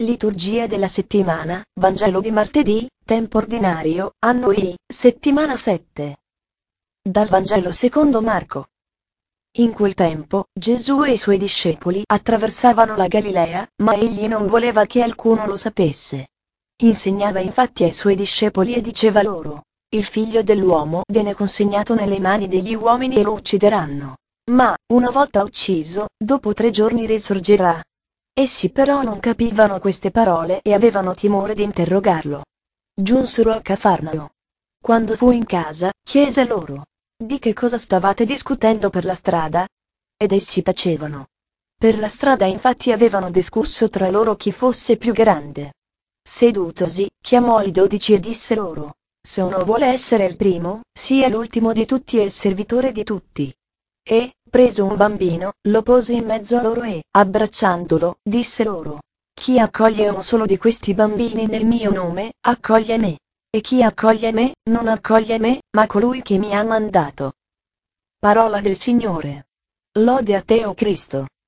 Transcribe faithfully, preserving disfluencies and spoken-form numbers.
Liturgia della settimana, Vangelo di martedì, tempo ordinario, anno I, settimana sette. Dal Vangelo secondo Marco. In quel tempo, Gesù e i suoi discepoli attraversavano la Galilea, ma egli non voleva che alcuno lo sapesse. Insegnava infatti ai suoi discepoli e diceva loro: il figlio dell'uomo viene consegnato nelle mani degli uomini e lo uccideranno. Ma, una volta ucciso, dopo tre giorni risorgerà. Essi però non capivano queste parole e avevano timore di interrogarlo. Giunsero a Cafarnao. Quando fu in casa, chiese loro: di che cosa stavate discutendo per la strada? Ed essi tacevano. Per la strada infatti avevano discusso tra loro chi fosse più grande. Sedutosi, chiamò i dodici e disse loro: se uno vuole essere il primo, sia l'ultimo di tutti e il servitore di tutti. E, preso un bambino, lo pose in mezzo a loro e, abbracciandolo, disse loro: chi accoglie uno solo di questi bambini nel mio nome, accoglie me. E chi accoglie me, non accoglie me, ma colui che mi ha mandato. Parola del Signore. Lode a te, o Cristo.